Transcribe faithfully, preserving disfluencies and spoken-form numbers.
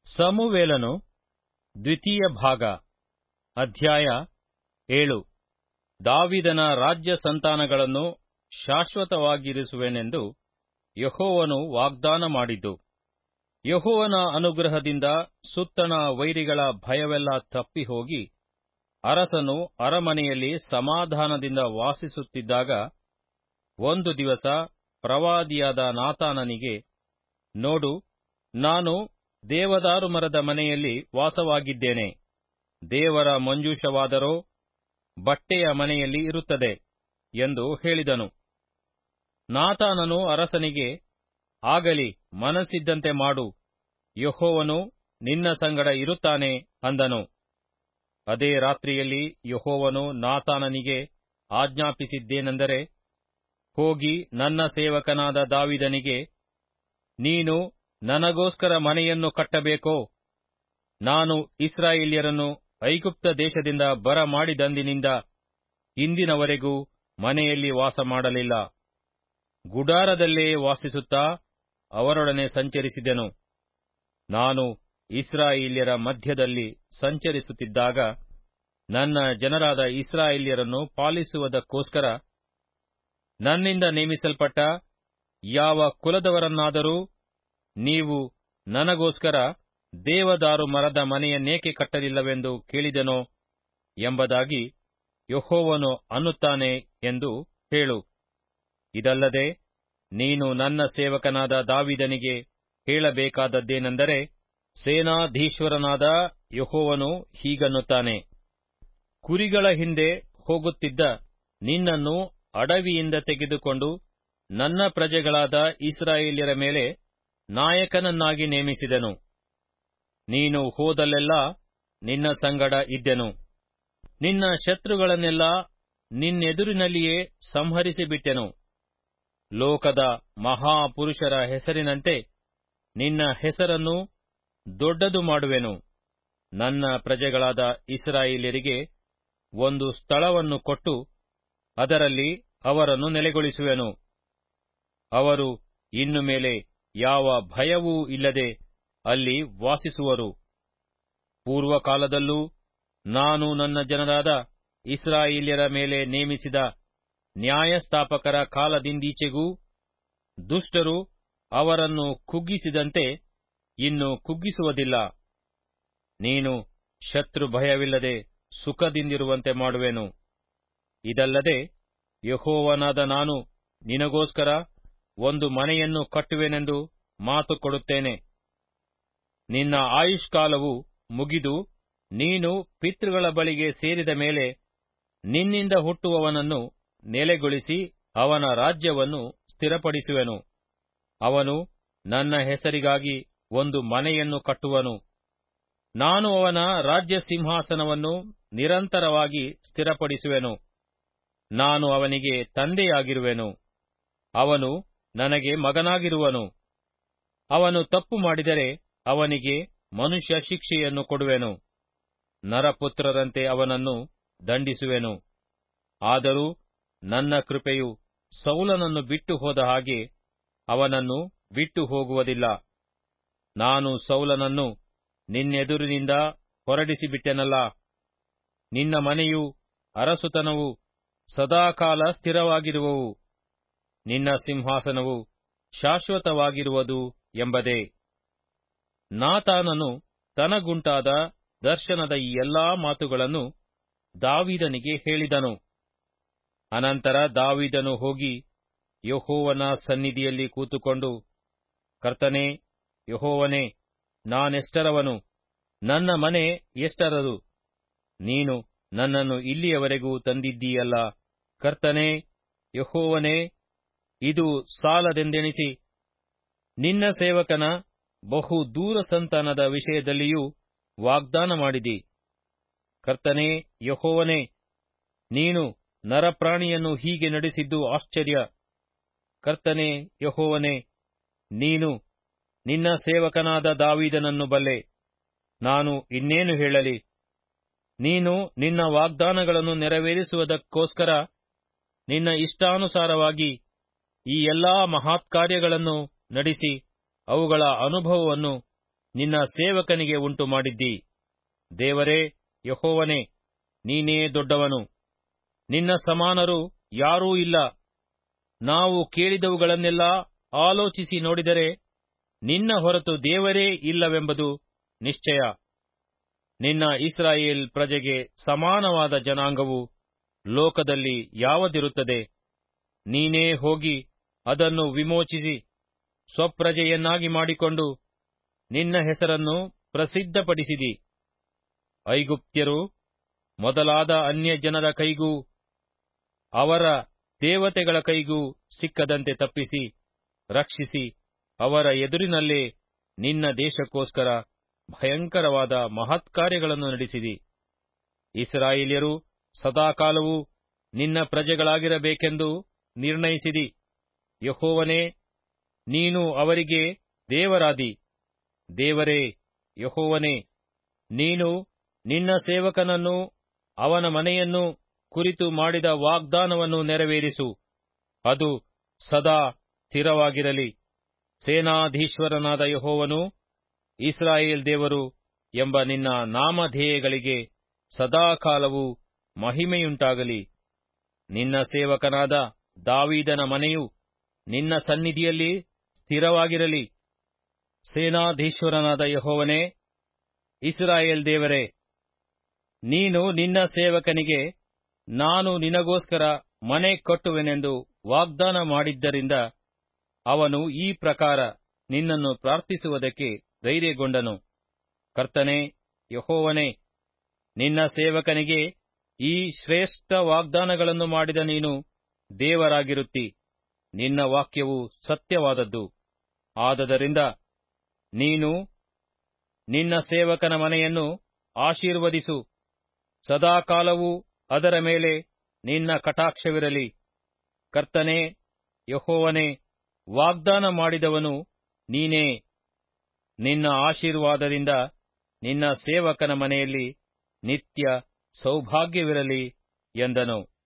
ಸಮುವೇಲನು ದ್ವಿತೀಯ ಭಾಗ ಅಧ್ಯಾಯ ಏಳು. ದಾವೀದನ ರಾಜ್ಯ ಸಂತಾನಗಳನ್ನು ಶಾಶ್ವತವಾಗಿರಿಸುವೆನೆಂದು ಯೆಹೋವನು ವಾಗ್ದಾನ ಮಾಡಿದ್ದು. ಯೆಹೋವನ ಅನುಗ್ರಹದಿಂದ ಸುತ್ತಣ ವೈರಿಗಳ ಭಯವೆಲ್ಲ ತಪ್ಪಿಹೋಗಿ ಅರಸನು ಅರಮನೆಯಲ್ಲಿ ಸಮಾಧಾನದಿಂದ ವಾಸಿಸುತ್ತಿದ್ದಾಗ ಒಂದು ದಿವಸ ಪ್ರವಾದಿಯಾದ ನಾತಾನನಿಗೆ, ನೋಡು, ನಾನು ದೇವದಾರು ಮರದ ಮನೆಯಲ್ಲಿ ವಾಸವಾಗಿದ್ದೇನೆ. ದೇವರ ಮಂಜೂಷವಾದರೋ ಬಟ್ಟೆಯ ಮನೆಯಲ್ಲಿ ಇರುತ್ತದೆ ಎಂದು ಹೇಳಿದನು. ನಾತಾನನು ಅರಸನಿಗೆ, ಆಗಲಿ, ಮನಸ್ಸಿದ್ದಂತೆ ಮಾಡು, ಯೆಹೋವನು ನಿನ್ನ ಸಂಗಡ ಇರುತ್ತಾನೆ ಅಂದನು. ಅದೇ ರಾತ್ರಿಯಲ್ಲಿ ಯೆಹೋವನು ನಾತಾನನಿಗೆ ಆಜ್ಞಾಪಿಸಿದ್ದೇನೆಂದರೆ, ಹೋಗಿ ನನ್ನ ಸೇವಕನಾದ ದಾವೀದನಿಗೆ, ನೀನು ನನಗೋಸ್ಕರ ಮನೆಯನ್ನು ಕಟ್ಟಬೇಕೋ? ನಾನು ಇಸ್ರಾಯೇಲ್ಯರನ್ನು ಐಗುಪ್ತ ದೇಶದಿಂದ ಬರಮಾಡಿದಂದಿನಿಂದ ಇಂದಿನವರೆಗೂ ಮನೆಯಲ್ಲಿ ವಾಸ ಮಾಡಲಿಲ್ಲ. ಗುಡಾರದಲ್ಲೇ ವಾಸಿಸುತ್ತಾ ಅವರೊಡನೆ ಸಂಚರಿಸಿದೆನು. ನಾನು ಇಸ್ರಾಯೇಲ್ಯರ ಮಧ್ಯದಲ್ಲಿ ಸಂಚರಿಸುತ್ತಿದ್ದಾಗ ನನ್ನ ಜನರಾದ ಇಸ್ರಾಯೇಲ್ಯರನ್ನು ಪಾಲಿಸುವುದಕ್ಕೋಸ್ಕರ ನನ್ನಿಂದ ನೇಮಿಸಲ್ಪಟ್ಟ ಯಾವ ಕುಲದವರನ್ನಾದರೂ ನೀವು ನನಗೋಸ್ಕರ ದೇವದಾರು ಮರದ ಮನೆಯನ್ನೇಕೆ ಕಟ್ಟಲಿಲ್ಲವೆಂದು ಕೇಳಿದೆನೋ ಎಂಬುದಾಗಿ ಯೆಹೋವನು ಅನ್ನುತ್ತಾನೆ ಎಂದು ಹೇಳು. ಇದಲ್ಲದೆ ನೀನು ನನ್ನ ಸೇವಕನಾದ ದಾವೀದನಿಗೆ ಹೇಳಬೇಕಾದದ್ದೇನೆಂದರೆ, ಸೇನಾಧೀಶ್ವರನಾದ ಯೆಹೋವನು ಹೀಗನ್ನುತ್ತಾನೆ, ಕುರಿಗಳ ಹಿಂದೆ ಹೋಗುತ್ತಿದ್ದ ನಿನ್ನನ್ನು ಅಡವಿಯಿಂದ ತೆಗೆದುಕೊಂಡು ನನ್ನ ಪ್ರಜೆಗಳಾದ ಇಸ್ರಾಯೇಲ್ಯರ ಮೇಲೆ ನಾಯಕನನ್ನಾಗಿ ನೇಮಿಸಿದೆನು. ನೀನು ಹೋದಲ್ಲೆಲ್ಲ ನಿನ್ನ ಸಂಗಡ ಇದ್ದೆನು. ನಿನ್ನ ಶತ್ರುಗಳನ್ನೆಲ್ಲ ನಿನ್ನೆದುರಿನಲ್ಲಿಯೇ ಸಂಹರಿಸಿಬಿಟ್ಟೆನು. ಲೋಕದ ಮಹಾಪುರುಷರ ಹೆಸರಿನಂತೆ ನಿನ್ನ ಹೆಸರನ್ನು ದೊಡ್ಡದು ಮಾಡುವೆನು. ನನ್ನ ಪ್ರಜೆಗಳಾದ ಇಸ್ರಾಯೇಲ್ಯರಿಗೆ ಒಂದು ಸ್ಥಳವನ್ನು ಕೊಟ್ಟು ಅದರಲ್ಲಿ ಅವರನ್ನು ನೆಲೆಗೊಳಿಸುವೆನು. ಅವರು ಇನ್ನು ಮೇಲೆ ಯಾವ ಭಯವೂ ಇಲ್ಲದೆ ಅಲ್ಲಿ ವಾಸಿಸುವರು. ಪೂರ್ವಕಾಲದಲ್ಲೂ ನಾನು ನನ್ನ ಜನರಾದ ಇಸ್ರಾಯೇಲ್ಯರ ಮೇಲೆ ನೇಮಿಸಿದ ನ್ಯಾಯಸ್ಥಾಪಕರ ಕಾಲದಿಂದೀಚೆಗೂ ದುಷ್ಟರು ಅವರನ್ನು ಕುಗ್ಗಿಸಿದಂತೆ ಇನ್ನು ಕುಗ್ಗಿಸುವುದಿಲ್ಲ. ನೀನು ಶತ್ರು ಭಯವಿಲ್ಲದೆ ಸುಖದಿಂದಿರುವಂತೆ ಮಾಡುವೆನು. ಇದಲ್ಲದೆ ಯೆಹೋವನಾದ ನಾನು ನಿನಗೋಸ್ಕರ ಒಂದು ಮನೆಯನ್ನು ಕಟ್ಟುವೆನೆಂದು ಮಾತು ಕೊಡುತ್ತೇನೆ. ನಿನ್ನ ಆಯುಷ್ಕಾಲವು ಮುಗಿದು ನೀನು ಪಿತೃಗಳ ಬಳಿಗೆ ಸೇರಿದ ಮೇಲೆ ನಿನ್ನಿಂದ ಹುಟ್ಟುವವನನ್ನು ನೆಲೆಗೊಳಿಸಿ ಅವನ ರಾಜ್ಯವನ್ನು ಸ್ಥಿರಪಡಿಸುವೆನು. ಅವನು ನನ್ನ ಹೆಸರಿಗಾಗಿ ಒಂದು ಮನೆಯನ್ನು ಕಟ್ಟುವನು. ನಾನು ಅವನ ರಾಜ್ಯ ಸಿಂಹಾಸನವನ್ನು ನಿರಂತರವಾಗಿ ಸ್ಥಿರಪಡಿಸುವೆನು. ನಾನು ಅವನಿಗೆ ತಂದೆಯಾಗಿರುವೆನು, ಅವನು ನನಗೆ ಮಗನಾಗಿರುವನು. ಅವನು ತಪ್ಪು ಮಾಡಿದರೆ ಅವನಿಗೆ ಮನುಷ್ಯ ಶಿಕ್ಷೆಯನ್ನು ಕೊಡುವೆನು. ನರಪುತ್ರರಂತೆ ಅವನನ್ನು ದಂಡಿಸುವೆನು. ಆದರೂ ನನ್ನ ಕೃಪೆಯು ಸೌಲನನ್ನು ಬಿಟ್ಟು ಹೋದ ಹಾಗೆ ಅವನನ್ನು ಬಿಟ್ಟು ಹೋಗುವುದಿಲ್ಲ. ನಾನು ಸೌಲನನ್ನು ನಿನ್ನೆದುರಿನಿಂದ ಹೊರಡಿಸಿಬಿಟ್ಟೆನಲ್ಲ. ನಿನ್ನ ಮನೆಯೂ ಅರಸುತನವೂ ಸದಾಕಾಲ ಸ್ಥಿರವಾಗಿರುವವು, ನಿನ್ನ ಸಿಂಹಾಸನವು ಶಾಶ್ವತವಾಗಿರುವುದು ಎಂಬುದೇ. ನಾತಾನನು ತನಗುಂಟಾದ ದರ್ಶನದ ಈ ಎಲ್ಲಾ ಮಾತುಗಳನ್ನು ದಾವೀದನಿಗೆ ಹೇಳಿದನು. ಅನಂತರ ದಾವೀದನು ಹೋಗಿ ಯೆಹೋವನ ಸನ್ನಿಧಿಯಲ್ಲಿ ಕೂತುಕೊಂಡು, ಕರ್ತನೇ, ಯೆಹೋವನೇ, ನಾನೆಷ್ಟರವನು, ನನ್ನ ಮನೆ ಎಷ್ಟರದು, ನೀನು ನನ್ನನ್ನು ಇಲ್ಲಿಯವರೆಗೂ ತಂದಿದ್ದೀಯಲ್ಲ. ಕರ್ತನೇ, ಯೆಹೋವನೇ, ಇದು ಸಾಲದೆಂದೆಣಿಸಿ ನಿನ್ನ ಸೇವಕನ ಬಹು ದೂರ ಸಂತಾನದ ವಿಷಯದಲ್ಲಿಯೂ ವಾಗ್ದಾನ ಮಾಡಿದಿ. ಕರ್ತನೇ, ಯೆಹೋವನೇ, ನೀನು ನರಪ್ರಾಣಿಯನ್ನು ಹೀಗೆ ನಡೆಸಿದ್ದು ಆಶ್ಚರ್ಯ. ಕರ್ತನೇ, ಯೆಹೋವನೇ, ನೀನು ನಿನ್ನ ಸೇವಕನಾದ ದಾವೀದನನ್ನು ಬಲ್ಲೆ. ನಾನು ಇನ್ನೇನು ಹೇಳಲಿ? ನೀನು ನಿನ್ನ ವಾಗ್ದಾನಗಳನ್ನು ನೆರವೇರಿಸುವುದಕ್ಕೋಸ್ಕರ ನಿನ್ನ ಇಷ್ಟಾನುಸಾರವಾಗಿ ಈ ಎಲ್ಲಾ ಮಹತ್ಕಾರ್ಯಗಳನ್ನು ನಡೆಸಿ ಅವುಗಳ ಅನುಭವವನ್ನು ನಿನ್ನ ಸೇವಕನಿಗೆ ಉಂಟು ಮಾಡಿದ್ದಿ. ದೇವರೇ, ಯೆಹೋವನೇ, ನೀನೇ ದೊಡ್ಡವನು. ನಿನ್ನ ಸಮಾನರು ಯಾರೂ ಇಲ್ಲ. ನಾವು ಕೇಳಿದವುಗಳನ್ನೆಲ್ಲ ಆಲೋಚಿಸಿ ನೋಡಿದರೆ ನಿನ್ನ ಹೊರತು ದೇವರೇ ಇಲ್ಲವೆಂಬುದು ನಿಶ್ಚಯ. ನಿನ್ನ ಇಸ್ರಾಯೇಲ್ ಪ್ರಜೆಗೆ ಸಮಾನವಾದ ಜನಾಂಗವು ಲೋಕದಲ್ಲಿ ಯಾವುದಿರುತ್ತದೆ? ನೀನೇ ಹೋಗಿ ಅದನ್ನು ವಿಮೋಚಿಸಿ ಸ್ವಪ್ರಜೆಯನ್ನಾಗಿ ಮಾಡಿಕೊಂಡು ನಿನ್ನ ಹೆಸರನ್ನು ಪ್ರಸಿದ್ಧಪಡಿಸಿದಿ. ಐಗುಪ್ತ್ಯರು ಮೊದಲಾದ ಅನ್ಯಜನರ ಕೈಗೂ ಅವರ ದೇವತೆಗಳ ಕೈಗೂ ಸಿಕ್ಕದಂತೆ ತಪ್ಪಿಸಿ ರಕ್ಷಿಸಿ ಅವರ ಎದುರಿನಲ್ಲೇ ನಿನ್ನ ದೇಶಕ್ಕೋಸ್ಕರ ಭಯಂಕರವಾದ ಮಹತ್ಕಾರ್ಯಗಳನ್ನು ನಡೆಸಿದಿ. ಇಸ್ರಾಯೇಲ್ಯರು ಸದಾಕಾಲವೂ ನಿನ್ನ ಪ್ರಜೆಗಳಾಗಿರಬೇಕೆಂದು ನಿರ್ಣಯಿಸಿದಿ. ಯೆಹೋವನೇ, ನೀನು ಅವರಿಗೆ ದೇವರಾದಿ. ದೇವರೇ, ಯೆಹೋವನೇ, ನೀನು ನಿನ್ನ ಸೇವಕನನ್ನು ಅವನ ಮನೆಯನ್ನು ಕುರಿತು ಮಾಡಿದ ವಾಗ್ದಾನವನ್ನು ನೆರವೇರಿಸು. ಅದು ಸದಾ ಸ್ಥಿರವಾಗಿರಲಿ. ಸೇನಾಧೀಶ್ವರನಾದ ಯೆಹೋವನು ಇಸ್ರಾಯೇಲ್ ದೇವರು ಎಂಬ ನಿನ್ನ ನಾಮಧೇಯಗಳಿಗೆ ಸದಾಕಾಲವೂ ಮಹಿಮೆಯುಂಟಾಗಲಿ. ನಿನ್ನ ಸೇವಕನಾದ ದಾವೀದನ ಮನೆಯು ನಿನ್ನ ಸನ್ನಿಧಿಯಲ್ಲಿ ಸ್ಥಿರವಾಗಿರಲಿ. ಸೇನಾಧೀಶ್ವರನಾದ ಯೆಹೋವನೇ, ಇಸ್ರಾಯೇಲ್ ದೇವರೇ, ನೀನು ನಿನ್ನ ಸೇವಕನಿಗೆ ನಾನು ನಿನಗೋಸ್ಕರ ಮನೆ ಕಟ್ಟುವೆನೆಂದು ವಾಗ್ದಾನ ಮಾಡಿದ್ದರಿಂದ ಅವನು ಈ ಪ್ರಕಾರ ನಿನ್ನನ್ನು ಪ್ರಾರ್ಥಿಸುವುದಕ್ಕೆ ಧೈರ್ಯಗೊಂಡನು. ಕರ್ತನೇ, ಯೆಹೋವನೇ, ನಿನ್ನ ಸೇವಕನಿಗೆ ಈ ಶ್ರೇಷ್ಠ ವಾಗ್ದಾನಗಳನ್ನು ಮಾಡಿದ ನೀನು ದೇವರಾಗಿರುತ್ತಿ. ನಿನ್ನ ವಾಕ್ಯವು ಸತ್ಯವಾದದ್ದು. ಆದದರಿಂದ ನೀನು ನಿನ್ನ ಸೇವಕನ ಮನೆಯನ್ನು ಆಶೀರ್ವದಿಸು. ಸದಾಕಾಲವೂ ಅದರ ಮೇಲೆ ನಿನ್ನ ಕಟಾಕ್ಷವಿರಲಿ. ಕರ್ತನೇ, ಯೆಹೋವನೇ, ವಾಗ್ದಾನ ಮಾಡಿದವನು ನೀನೇ. ನಿನ್ನ ಆಶೀರ್ವಾದದಿಂದ ನಿನ್ನ ಸೇವಕನ ಮನೆಯಲ್ಲಿ ನಿತ್ಯ ಸೌಭಾಗ್ಯವಿರಲಿ ಎಂದನು.